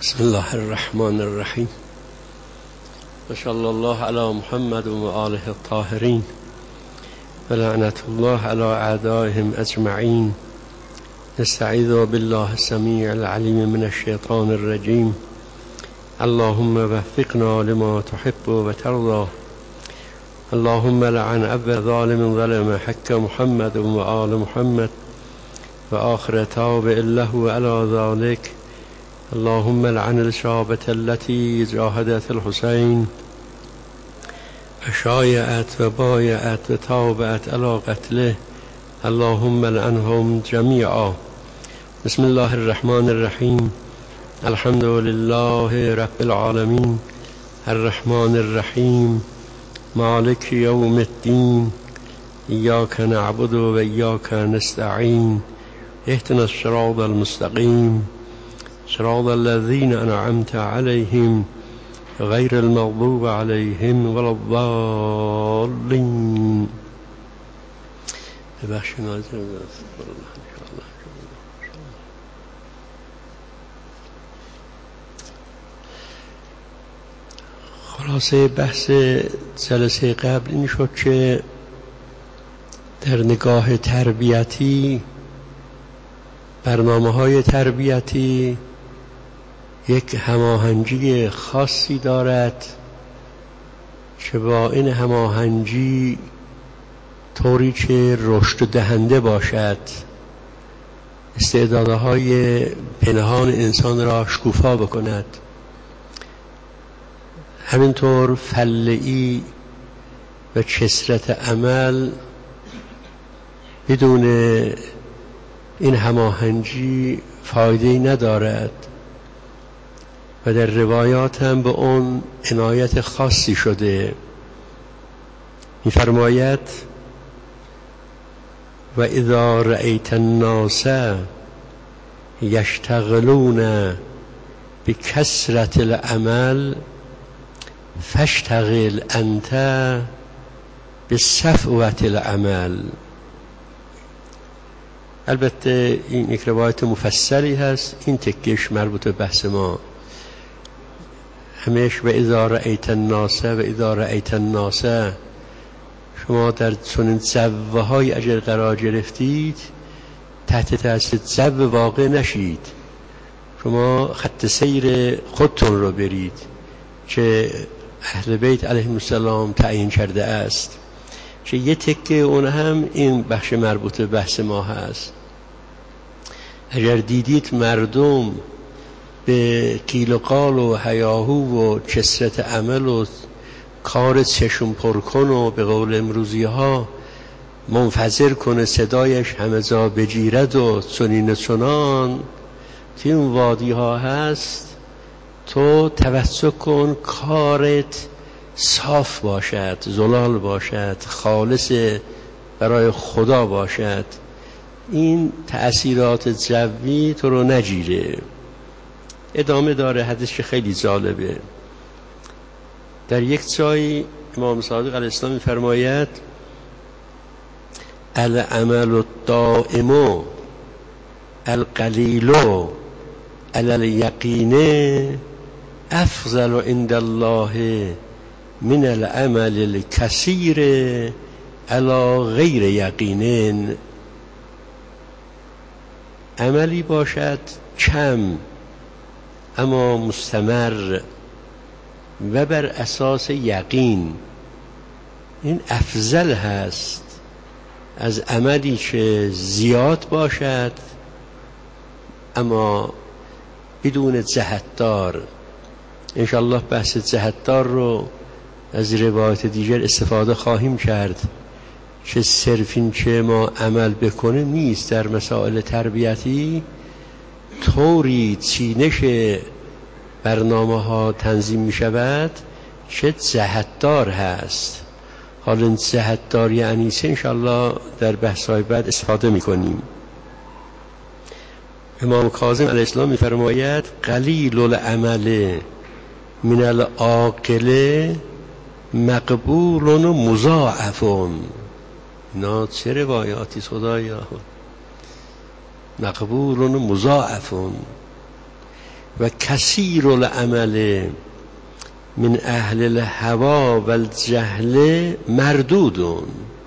بسم الله الرحمن الرحیم و صلی الله علی محمد و آله الطاهرین و لعنت الله علی اعدائهم اجمعین. نستعیذ بالله السمیع العلیم من الشیطان الرجیم. اللهم وفقنا لما تحب و ترضى. اللهم لعن اول ظالم ظلم حق محمد و آل محمد و آخر تابع له علی ذلك. اللهم لعن الشابة التي جاهدت الحسين وشايعت وبايعت وتابعت على قتله. اللهم لعنهم جميعا. بسم الله الرحمن الرحيم. الحمد لله رب العالمين الرحمن الرحيم مالك يوم الدين إياك نعبد وإياك نستعين اهدنا الصراط المستقيم صراط الذين أنعمت عليهم غير المغضوب عليهم ولا الضالين. خلاصه بحث جلسه قبل این شد که در نگاه تربیتی، برنامه‌های تربیتی یک هماهنگی خاصی دارد که با این هماهنگی طوری که رشد دهنده باشد، استعدادهای پنهان انسان را شکوفا بکند. همینطور فله‌ای و کثرت عمل بدون این هماهنگی فایده‌ای ندارد و در روایات هم به اون عنایت خاصی شده. می‌فرماید و اذا رأیت الناس یشتغلون بکثرة العمل فاشتغل انت بصفوة العمل. البته این یک روایت مفصلی هست، این تکیش مربوط به بحث ما. همیشه و اذا رأیت الناس و اذا رأیت الناس، شما در چنین زوه‌های اگر قرار گرفتید تحت تاثیر زو واقع نشید. شما خط سیر خودتون رو برید که اهل بیت علیهم السلام تعیین کرده است، که یه تکه اون هم این بخش مربوط به بحث ما هست. اگر دیدید مردم به قیل و قال و هیاهو و کثرت عمل و کار چشم پر کن و به قول امروزی ها منفجر کنه، صدایش همه جا بگیرد و چنین چنان توی اون وادی ها هست، تو توسع کن کارت صاف باشد، زلال باشد، خالص برای خدا باشد، این تأثیرات جوی تو رو نگیره. ادامه داره حدیث که خیلی جالبه. در یک جای امام صادق علیه السلام می‌فرماید العمل الدائم القلیل علی الیقین افضل عند الله من العمل الکثیر علی غیر یقین. عملی باشد کم اما مستمر و بر اساس یقین، این افضل هست از عملی که زیاد باشد اما بدون جهتدار. انشاءالله بحث جهتدار رو از روایت دیگر استفاده خواهیم کرد که صرف این که ما عمل بکنه نیست. در مسائل تربیتی طوری چینش برنامه ها تنظیم می شود که جهتدار هست. حالا این جهتدار یعنی چه؟ انشاءالله در بحث های بعد استفاده می کنیم. امام کاظم علیه السلام می فرماید قلیل العمل من العاقل مقبول و مضاعف. اینا چه روایاتی خدایا؟ مقبول و مضاعف. و کثیر العمل من اهل الهوا و الجهل مردودون.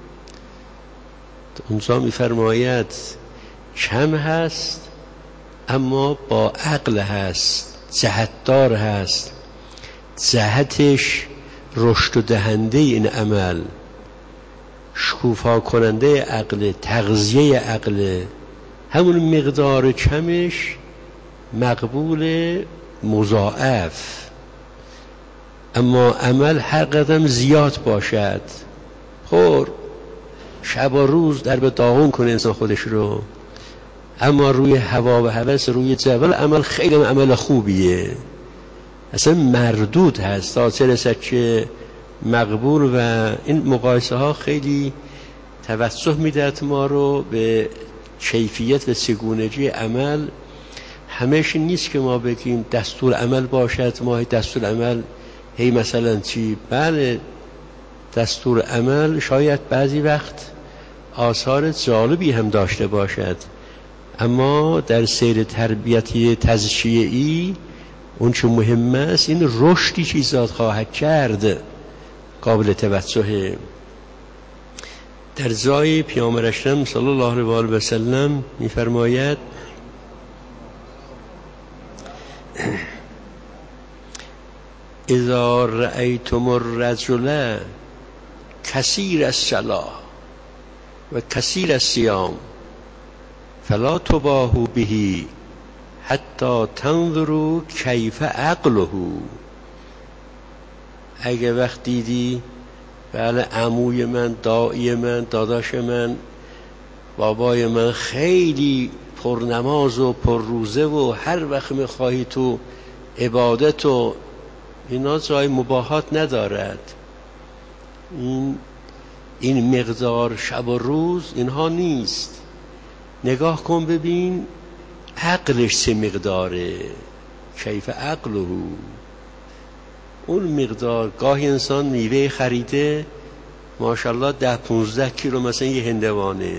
اونجا میفرماید کم هست اما با عقل هست، جهتدار هست، جهتش رشد دهنده این عمل، شکوفا کننده عقل، تغذیه عقل. همون مقدار کمش مقبول مضاعف. اما عمل هر قدم زیاد باشد، خور شب و روز در به داغون کنه انسان خودش رو، اما روی هوا و هوس، روی جبل عمل خیلی عمل خوبیه، اصلا مردود هست تا چه رسد که مقبول. و این مقایسه ها خیلی توجه میدهد ما رو به کیفیت و چگونگی عمل. همش نیست که ما بگیم دستور عمل باشد، ما دستور عمل هی مثلا چی. بله دستور عمل شاید بعضی وقت آثار جالبی هم داشته باشد، اما در سیر تربیتی تزکیه‌ای اون چه مهم است این رشدی که ایجاد خواهد کرد قابل توجهه. در جای پیامبر اکرم صلی الله علیه و آله و سلم می‌فرماید اذا رأیتم الرجل کثیر الصلاة و کثیر الصیام فلا تباهوا به حتی تنظروا کیف عقله. اگه وقت دیدی بله عموی من، دایی من، داداش من، بابای من خیلی پرنماز و پرروزه و هر وقت میخواهی تو عبادت و اینا، جای مباهات ندارد. این مقدار شب و روز اینها نیست. نگاه کن ببین عقلش چه مقداره، کیف عقله. اون مقدار گاهی انسان میوه خریده ماشاءالله 10-15 کیلو مثلا یه هندوانه،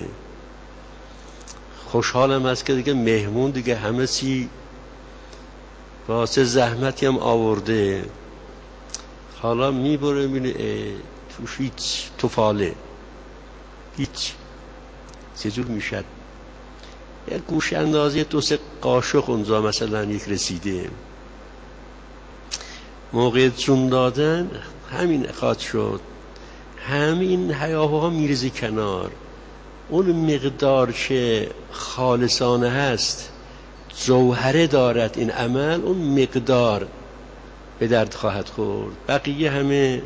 خوشحالم است که دیگه مهمون دیگه همه چی واسه زحمتی هم آورده، حالا میبره میبینه توش هیچ توفاله، هیچ چجور میشد. یک گوش اندازی 2-3 قاشق اونجا مثلا یک رسیده، موقع جون دادن همین اخاد شد، همین هیاهوها میرزی کنار. اون مقدار که خالصانه هست، جوهره دارد این عمل، اون مقدار به درد خواهد خورد. بقیه همه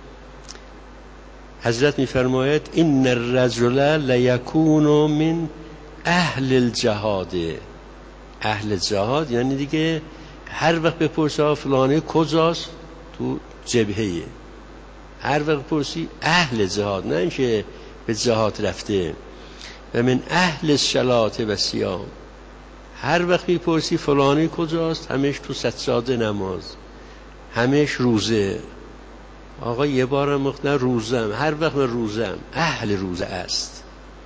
حضرت میفرماید این الرجل لیکون من اهل الجهاد. اهل جهاد یعنی دیگه هر وقت بپرسه فلانه کجاست، تو جبهه. هر وقت بپرسی اهل جهاد، نه اینکه به جهاد رفته. و من اهل الصلاة و صیام، هر وقت میپرسی فلانه کجاست، همش تو سجاده نماز، همش روزه. آقا یه بارم مختن روزم، هر وقت من روزم، اهل روزه است.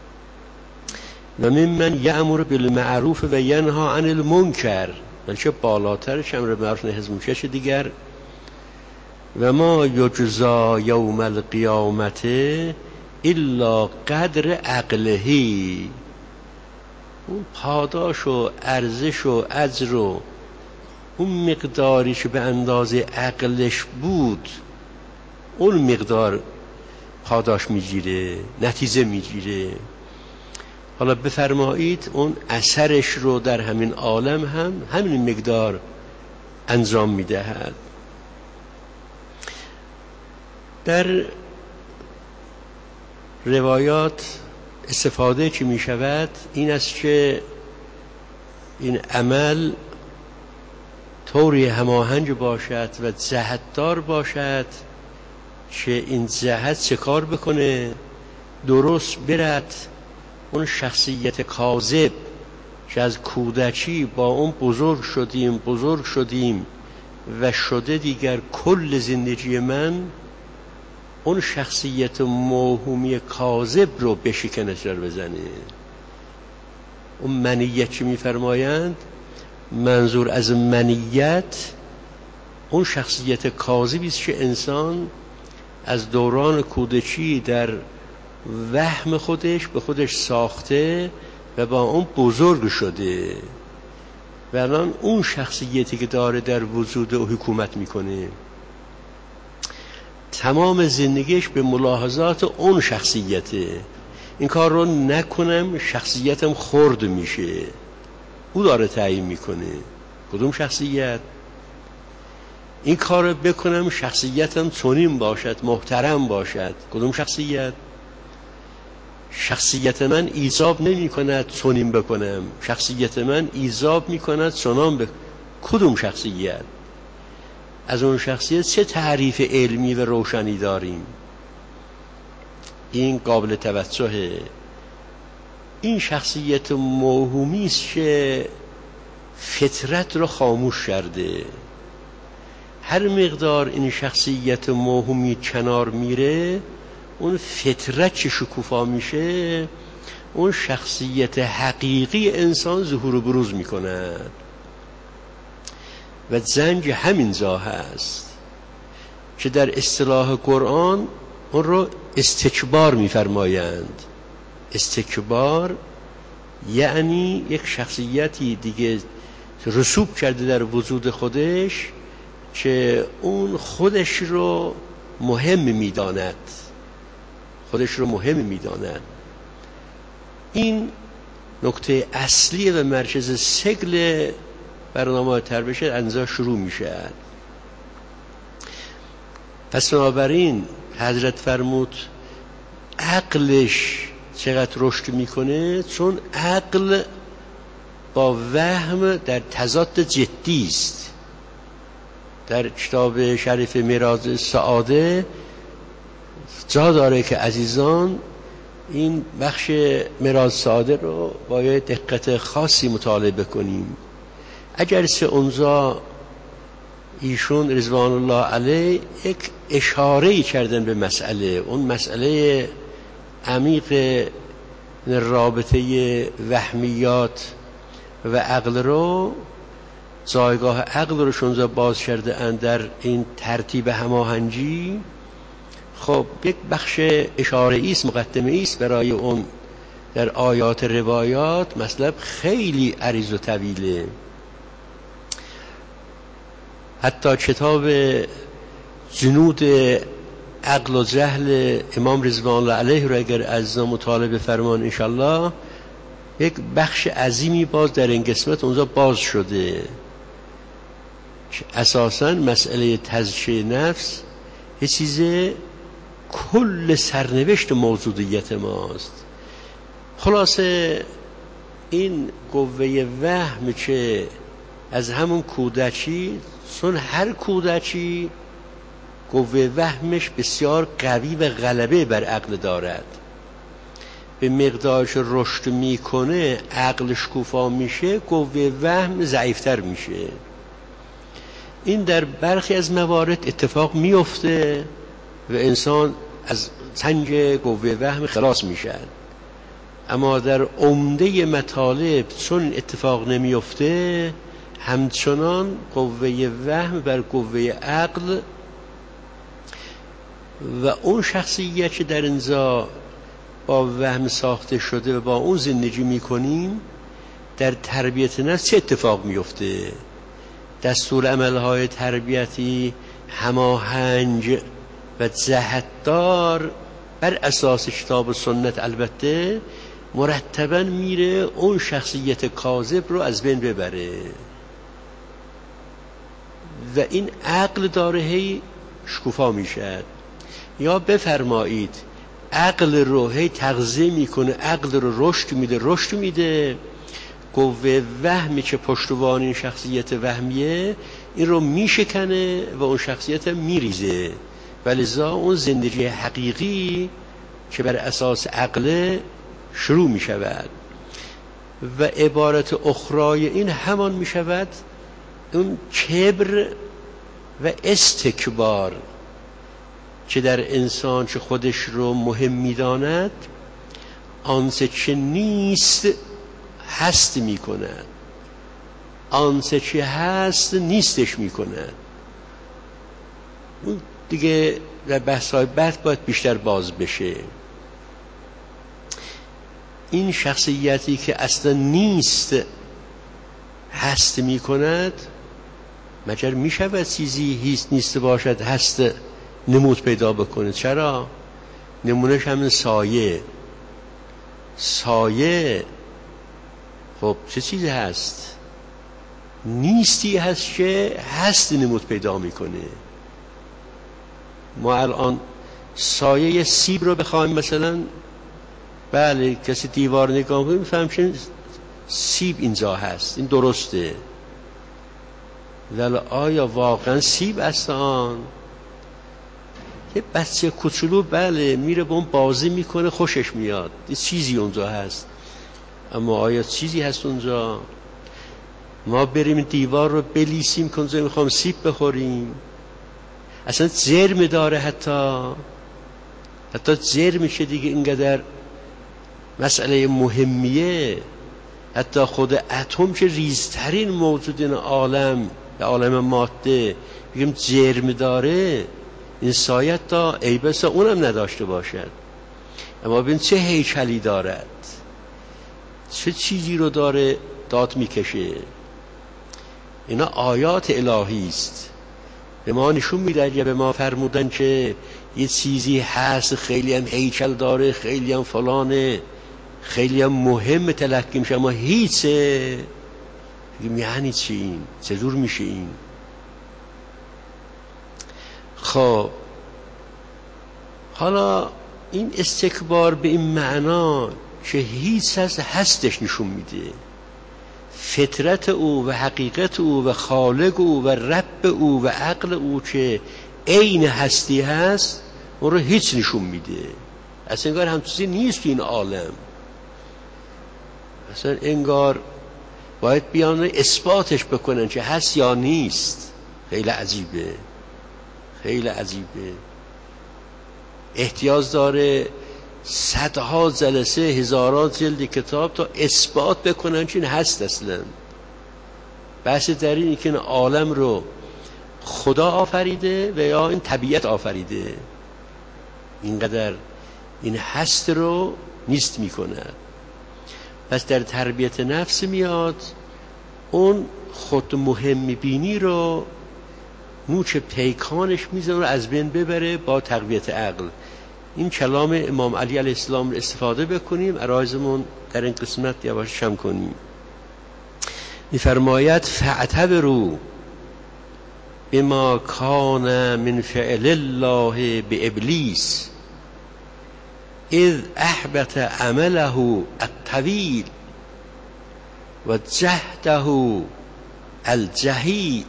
و ممن یأمر بالمعروف و ینها عن المنکر، بلکه بالاترش امر معروف نهی از منکر دیگر. و ما یجزا یوم القیامت الا قدر عقله، اون پاداش و ارزش و اجر و اون مقداری که به اندازه عقلش بود اون مقدار پاداش میگیره، نتیجه میگیره. حالا بفرمایید اون اثرش رو در همین عالم هم همین مقدار انجام میدهد. در روایات استفاده که می شود این است که این عمل طوری هماهنگ باشد و جهتدار باشد که این جهت چه کار بکنه، درست برد. اون شخصیت کاذب که از کودکی با اون بزرگ شدیم و شده دیگر کل زندگی من، اون شخصیت موهومی کاذب رو بشکنه، سر بزنه. اون منیت که میفرمایند منظور از منیت اون شخصیت کاذبی است که انسان از دوران کودکی در وهم خودش به خودش ساخته و با اون بزرگ شده و الان اون شخصیتی که داره در وجود او حکومت میکنه، تمام زندگیش به ملاحظات اون شخصیته. این کار رو نکنم شخصیتم خرد میشه، او داره تعیین میکنه کدوم شخصیت. این کار رو بکنم شخصیتم چنین باشد، محترم باشد، کدوم شخصیت. شخصیت من ایجاب نمی کند چنین بکنم، شخصیت من ایجاب می کند چنان کدوم شخصیت. از اون شخصیت چه تعریف علمی و روشنی داریم؟ این قابل توجهه. این شخصیت موهومی است که فطرت رو خاموش کرده. هر مقدار این شخصیت موهومی کنار میره، اون فطرت چه شکوفا میشه، اون شخصیت حقیقی انسان ظهور و بروز میکند. و زنج همینجا هست که در اصطلاح قرآن اون رو استکبار میفرمایند. استکبار یعنی یک شخصیتی دیگه رسوب کرده در وجود خودش که اون خودش رو مهم میداند، خودش رو مهم میداند. این نکته اصلی و مرکز ثقل برنامه تربیت انزا شروع میشه. پس بنابراین حضرت فرمود عقلش چقدر رشد میکنه، چون عقل با وهم در تضاد جدی است. در کتاب شریف میراث سعاده جا داره که عزیزان این بخش میراث سعاده رو با یه دقت خاصی مطالعه بکنیم. اگرچه اونجا ایشون رضوان الله علیه یک اشاره‌ای کردن به مسئله، اون مسئله عمیق رابطه وهمیات و عقل رو، جایگاه عقل رو اونجا باز کرده اند در این ترتیب هماهنگی. خب یک بخش اشاره‌ای است، مقدمه‌ای است برای اون در آیات روایات. مطلب خیلی عریض و طویله. حتی کتاب جنود عقل و جهل امام رضوان الله علیه رو اگر عزیزان مطالعه بفرمان انشالله، یک بخش عظیمی باز در این قسمت اونجا باز شده. اساساً مسئله تزکیه نفس یه چیز کل سرنوشت موجودیت ماست. خلاصه این قوه وهم که از همون کودکی، چون هر کودکی قوه وهمش بسیار قوی و غلبه بر عقل دارد، به مقدارش رشد میکنه عقل شکوفا میشه، قوه وهم ضعیفتر میشه. این در برخی از موارد اتفاق میفته و انسان از سنگ قوه وهم خلاص میشه، اما در عمده مطالب چون اتفاق نمیفته، همچنان قوه وهم بر قوه عقل و اون شخصیت که در اینجا با وهم ساخته شده و با اون زندگی میکنیم، در تربیت نفس چه اتفاق میفته؟ دستور عملهای تربیتی هماهنگ و جهتدار بر اساس کتاب و سنت البته مرتباً میره اون شخصیت کاذب رو از بین ببره و این عقل داره هی شکوفا میشه. یا بفرمایید عقل رو هی تغذیه میکنه، عقل رو رشد میده، قوه وهمی که پشتوان این شخصیت وهمیه این رو میشکنه و اون شخصیت میریزه، ولذا اون زندگی حقیقی که بر اساس عقل شروع میشود. و عبارت اخرای این همان میشود اون کبر و استکبار که در انسان که خودش رو مهم میداند، آنچه که نیست هست میکند. آنچه چی هست نیستش میکند. اون دیگه در بحث‌های بعد باید بیشتر باز بشه. این شخصیتی که اصلا نیست هست میکند، مگر میشود چیزی هیچ نیست باشد هست نمود پیدا بکنه؟ چرا؟ نمونهش همین سایه خب چه چیزی هست؟ نیستی هست که هست نمود پیدا میکنه. ما الان سایه سیب رو بخوایم مثلا، بله کسی دیوار نگاه کنه میفهم که سیب اینجا هست، این درسته، ولی آیا واقعا سیب است آن؟ یه بچه کوچولو بله میره با اون بازی میکنه خوشش میاد، یه چیزی اونجا هست، اما آیا چیزی هست اونجا؟ ما بریم دیوار رو بلیسیم که اونجا میخوام سیب بخوریم، اصلا جرم داره، حتی جرمشه دیگه، اینقدر مسئله مهمیه. حتی خود اتم که ریزترین موجود این عالم، یا عالم ماده، بگیم جرم داره، این سایه تا ای بسا اونم نداشته باشد. اما ببین چه هیکلی دارد، چه چیزی رو داره داد میکشه. اینا آیات الهی است، به ما نشون میده. یا به ما فرمودن که یه چیزی هست خیلی هم هیکل داره، خیلی هم فلانه، خیلی هم مهم تلقی میشه، اما هیچه، بگیم یعنی چی این؟ چطور میشه این؟ خب حالا این استکبار به این معنا که هیچ هستش نشون میده، فطرت او و حقیقت او و خالق او و رب او و عقل او که عین هستی هست، اون رو هیچ نشون میده. اصلا انگار هم چیزی نیست این عالم، اصلا انگار باید بیان اثباتش بکنن که هست یا نیست. خیلی عجیبه، خیلی عجیبه. احتیاج داره صدها جلسه، هزارات جلد کتاب تا اثبات بکنن که این هست. اصلا بحث در اینه که این عالم رو خدا آفریده و یا این طبیعت آفریده، اینقدر این هست رو نیست میکنه. پس در تربیت نفس میاد اون خود مهم بینی رو نوچ پیکانش میزنه رو از بین ببره با تقویت عقل. این کلام امام علی علیه السلام رو استفاده بکنیم، عرایزمون در این قسمت یواش شم کنیم. میفرماید فاعتبروا بما کان من فعل الله بابلیس اذ احبط عمله الطویل و جهده الجهید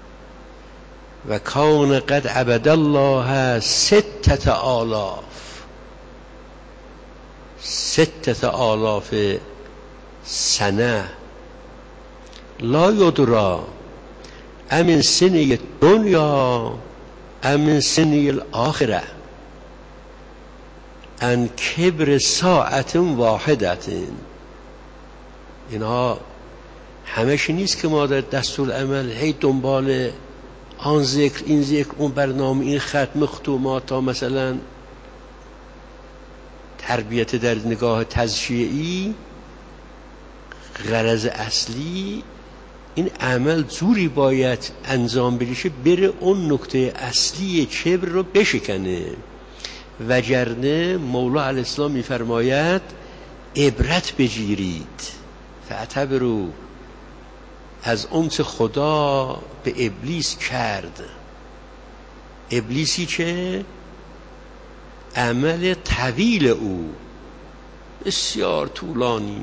و کان قد عبد الله 6,000 سنه لا یدری امن سنه الدنیا امن سنه الاخره ان کبر ساعت واحدت. اینها همش نیست که ما در دستور عمل هی دنبال آن ذکر این ذکر اون برنامه این ختم ختومات تا مثلا تربیت در نگاه تزکیه‌ای. غرض اصلی این عمل جوری باید انجام بشه بره اون نکته اصلی کبر رو بشکنه، وگرنه مولا علیه السلام میفرماید عبرت بگیرید. فاعتبروا از اون چه خدا به ابلیس کرد، ابلیسی که عمل طویل او بسیار طولانی،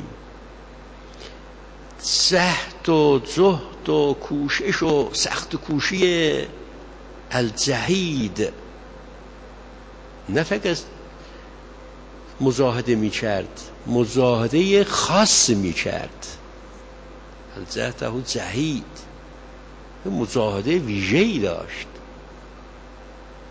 زهد و زهد و کوشش و سخت کوشی الجهید، نه فقط مجاهده می کرد، مجاهده خاص می کرد. الجهده جهید، مجاهده ویژه‌ای داشت.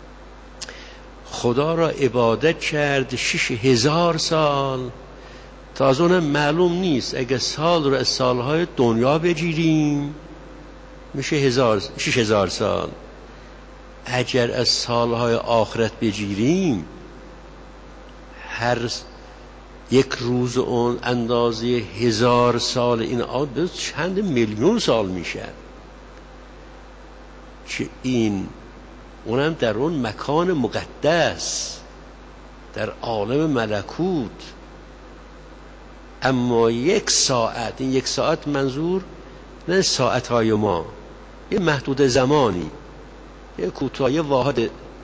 خدا را عبادت کرد 6,000 سال، تازه اونم معلوم نیست. اگه سال رو از سالهای دنیا بگیریم میشه 6000 سال. اگر از سالهای آخرت بگیریم هر یک روز اون اندازه 1000 سال این به چند میلیون سال میشه که اونم در اون مکان مقدس در عالم ملکوت. اما یک ساعت، این یک ساعت منظور نه ساعتهای ما، یه محدود زمانی، یه کوتاهی واحد.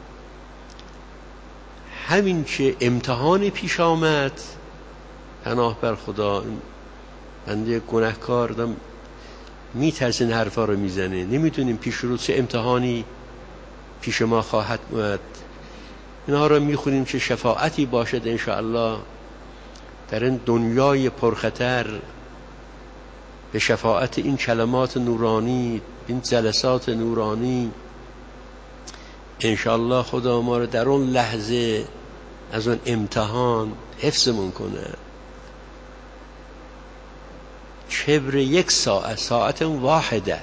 همین که امتحانی پیش آمد، پناه بر خدا، بنده گناهکار دم میترسه این حرفا رو میزنه، نمیدونیم پیش رو چه امتحانی پیش ما خواهد اومد. اینها رو میخونیم که شفاعتی باشد انشاءالله در این دنیای پرخطر، به شفاعت این کلمات نورانی، این جلسات نورانی انشاءالله خدا ما رو در اون لحظه از اون امتحان حفظمون کنه. کبر یک ساعت، ساعت واحده.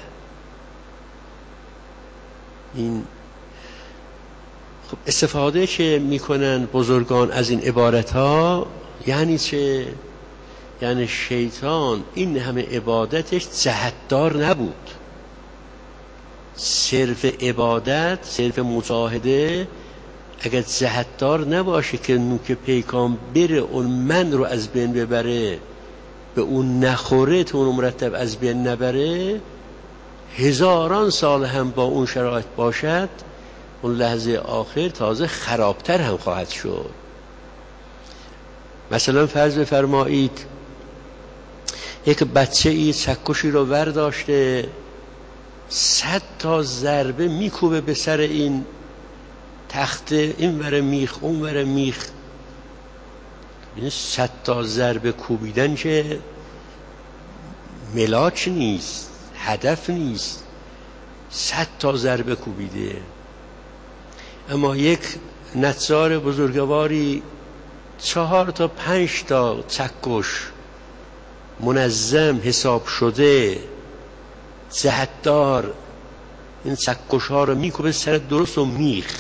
این خب استفاده که میکنن بزرگان از این عبارت ها یعنی چه؟ یعنی شیطان این همه عبادتش جهتدار نبود. صرف عبادت، صرف مجاهده اگر جهتدار نباشه که نوک پیکان بره اون من رو از بین ببره، به اون نخوره تا اون مرتب از بین نبره، هزاران سال هم با اون شرایط باشد، اون لحظه آخر تازه خرابتر هم خواهد شد. مثلا فرض بفرمایید یک بچه ای چکشی رو ورداشته 100 تا ضربه میکوبه به سر این تخته، این ور میخ اون ور میخ. این 100 تا ضربه کوبیدن که ملاک نیست، هدف نیست، 100 تا ضربه کوبیده. اما یک نجار بزرگواری 4 تا 5 تا چکش منظم حساب شده جهتدار این چکش ها رو میکوبه سر درست و میخ.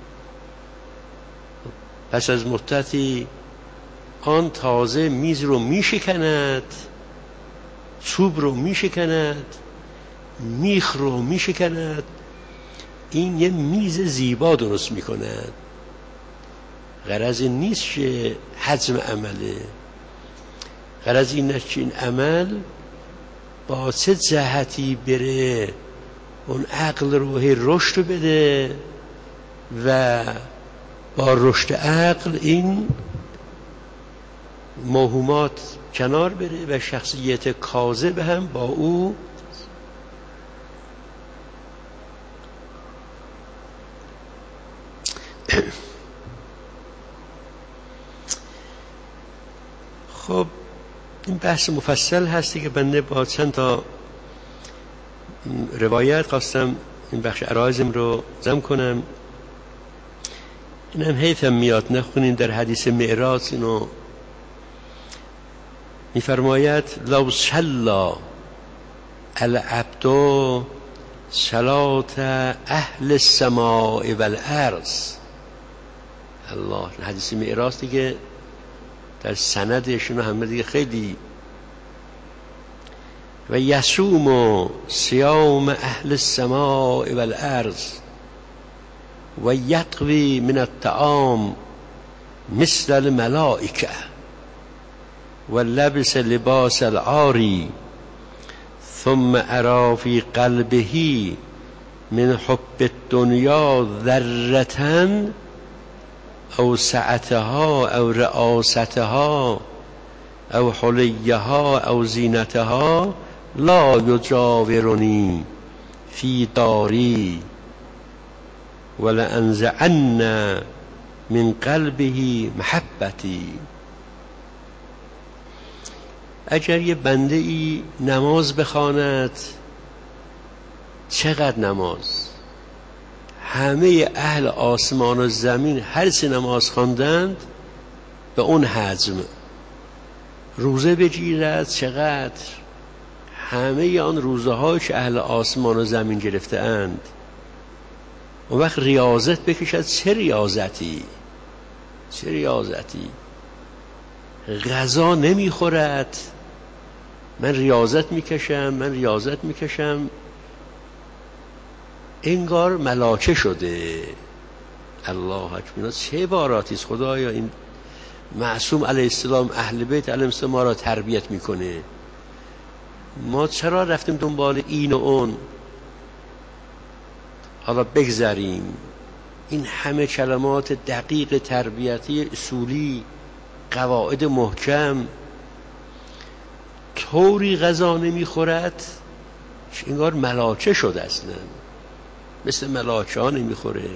پس از مدتی آن تازه میز رو میشکند، چوب رو میشکند، میخ رو میشکند، این یه میز زیبا درست میکند. غرض این نیست که حجم عمله، غرض این است که این عمل با چه جهتی بره اون عقل رو رشد بده و با رشد عقل این موهومات کنار بره و شخصیت کاذب هم با او خب این بحث مفصل هستی که بنده با چند تا روایت خواستم این بخش عرایزم رو جمع کنم. این هم حیفم میاد نخونیم. در حدیث معراج اینو میفرماید لو صلی العبد صلات اهل السماء والارض. الله، حدیث معراج دیگه در سندشون همه دیگه خیلی و یصوم صیام اهل السماء والارض و یطوی من الطعام مثل الملائکه و لبس لباس العاری ثم ارى في قلبه من حب الدنیا ذرة او سعتها او رئاستها او حلیها او زینتها لا یجاورنی فی داری ولانزعن من قلبه محبتی. اگر یه بنده ای نماز بخواند، چقدر نماز، همه اهل آسمان و زمین هر چه نماز خواندند به اون حجم روزه بگیرد چقدر، همه آن روزه های که اهل آسمان و زمین گرفته اند. اون وقت ریاضت بکشد، چه ریاضتی، چه ریاضتی. غذا نمیخورد، من ریاضت میکشم، من ریاضت میکشم، انگار ملاکه شده. الله اکبر، چه عباراتی است خدایا. این معصوم علیه السلام، اهل بیت علیهم السلام ما را تربیت میکنه. ما چرا رفتیم دنبال این و اون؟ حالا بگذاریم این همه کلمات دقیق تربیتی اصولی، قواعد محکم، طوری غذا نمیخورد انگار ملاکه شد، اصلا مثل ملاکه ها نمیخوره.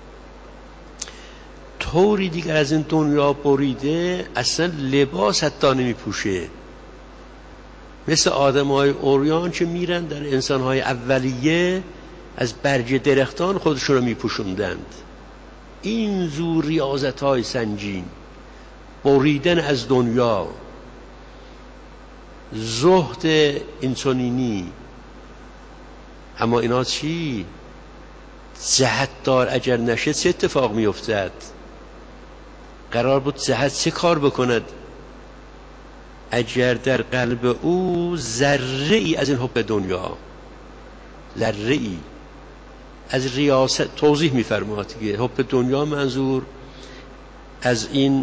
طوری دیگر از این دنیا بریده، اصلا لباس حتی نمیپوشه، مثل آدم‌های عریان که میرن در انسان‌های اولیه از برگ درختان خودشون رو میپوشوندند. این زور ریاضت‌های سنگین، بریدن از دنیا، زهد اینچنینی. اما اینا چی؟ جهت دار اگر نشه چه اتفاق میافتد؟ قرار بود جهت چه کار بکند اگر در قلب او ذره ای از این حب دنیا، ذره ای از ریاست، توضیح می‌فرماید دیگه، حب دنیا منظور از این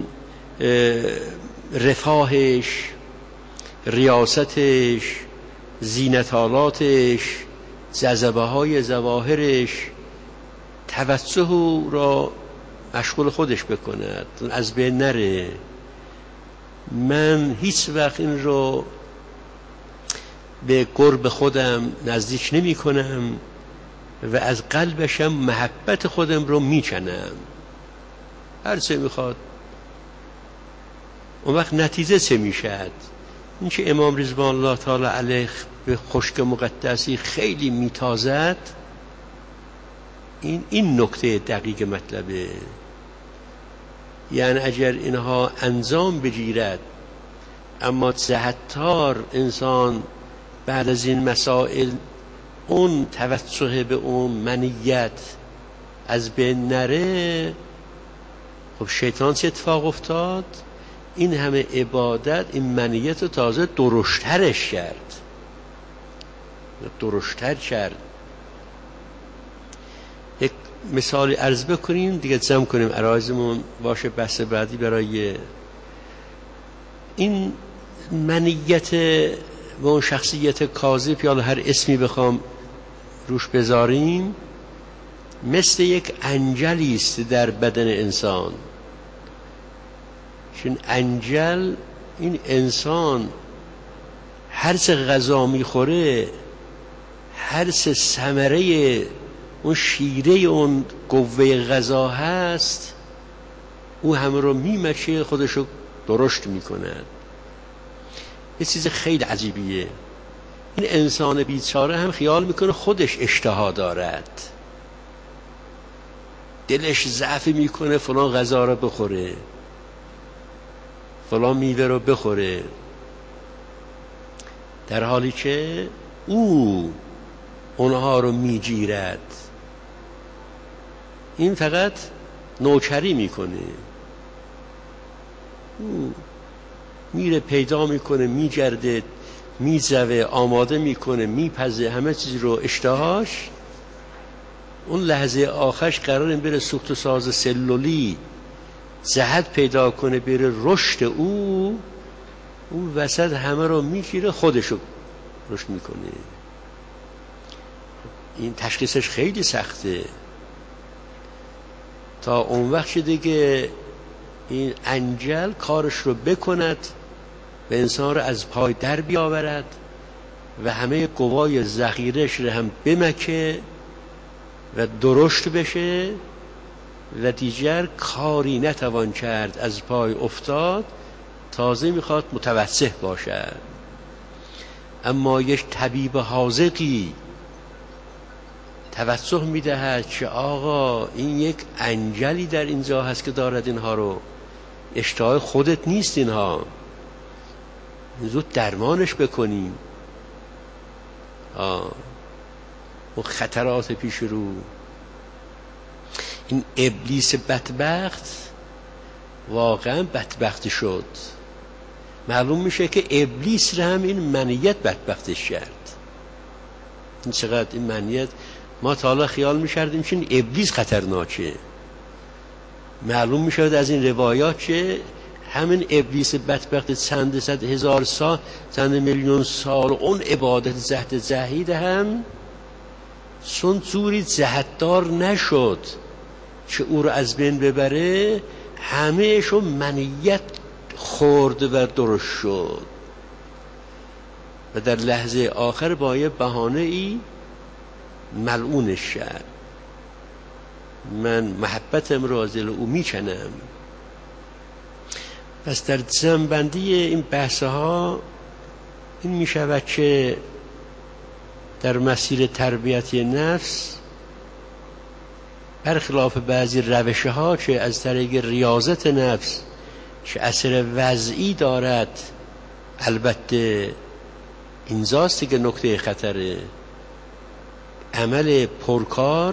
رفاهش، ریاستش، زینتالاتش، جذبه های ظواهرش، توجه را مشغول خودش بکند، از بین نره. من هیچ وقت این رو به قرب خودم نزدیک نمی کنم و از قلبشم محبت خودم رو میکنم، هر چه میخواد. اون وقت نتیجه چه میشد؟ این که امام رضوان الله تعالی علیه به خشک مقدسی خیلی میتازد، این نکته دقیق مطلبه. یعنی اگر اینها انجام بگیرد، اما جهت‌دار انسان بعد از این مسائل اون توجه به اون منیت از بین نره، خب شیطان چه اتفاق افتاد؟ این همه عبادت این منیت رو تازه درشترش کرد، درشتر کرد. یک مثالی عرض بکنیم دیگه جمع کنیم عرایزمون باشه، بحث بعدی برای این منیت و اون شخصیت کاذب، یا هر اسمی بخوام روش بذاریم، مثل یک انجلی است در بدن انسان. چون انجل، این انسان هر چه غذا میخوره، هر چه ثمره اون شیره اون قوه غذا هست، او همه رو میمچه، خودشو درشت میکنه. یه چیز خیلی عجیبیه. این انسان بیچاره هم خیال میکنه خودش اشتها دارد، دلش ضعف میکنه فلان غذا رو بخوره، فلان میوه رو بخوره، در حالی که او اونها رو میگیرد. این فقط نوکری میکنه، او میره پیدا میکنه، میگرده، میزوه، آماده میکنه، میپزه همه چیز رو، اشتهاش. اون لحظه آخرش قراره بره سوخت و ساز سلولی جهت پیدا کنه بره رشد او، اون وسط همه رو میگیره، خودشو رشد میکنه. این تشخیصش خیلی سخته. تا اون وقت دیگه این انجل کارش رو بکند و انسان رو از پای در بیاورد و همه قوای ذخیرش رو هم بمکه و درشت بشه و دیگر کاری نتوان کرد، از پای افتاد، تازه میخواد متوسع باشد. اما یک طبیب حاذقی توجه میدهد که آقا این یک انجلی در اینجا هست که دارد اینها رو، اشتهای خودت نیست اینها. زود درمانش بکنیم. و خطرات پیش رو. این ابلیس بدبخت واقعا بدبخت شد. معلوم میشه که ابلیس رو هم این منیت بدبختش کرد. این چقدر این منیت، ما تا حالا خیال میشردیم که این ابلیس خطرناکه. معلوم میشد از این روایات که همین ابلیس بدبخت چند صد هزار سال، چند میلیون سال، اون عبادت زهد زهید هم چون جوری جهتدار نشد که او رو از بین ببره، همهشون منیت خورد و درست شد و در لحظه آخر با یه بهانه ای ملعونش کرد. من محبتم را از دل او میکنم. پس در جمع‌بندی این بحث‌ها این میشود که در مسیر تربیت نفس، برخلاف بعضی روش‌ها که از طریق ریاضت نفس که اثر وضعی دارد، البته اینجاست که نکته خطره، عمل پرکار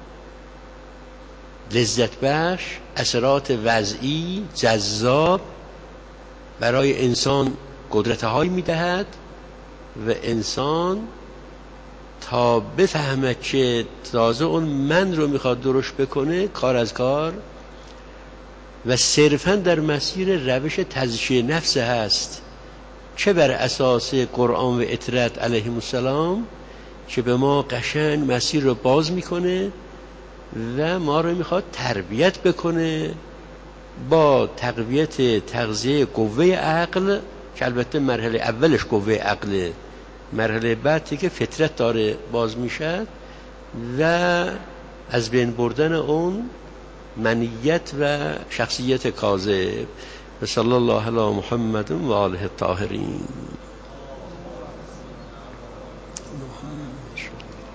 لذت بخش، اثرات وضعی جذاب برای انسان قدرت‌هایی می‌دهد و انسان تا بفهمد که تازه اون من رو میخواد درست بکنه، کار از کار و صرفاً در مسیر روش تزکیه نفس هست، چه بر اساس قرآن و اطرت علیهم السلام که به ما قشنگ مسیر رو باز میکنه و ما رو میخواد تربیت بکنه با تقویت تغذیه قوه عقل، که البته مرحله اولش قوه عقله، مرحله بعدی که فطرت داره باز میشه و از بین بردن اون منیت و شخصیت کاذب. و صلی الله علی محمد و آله الطاهرین.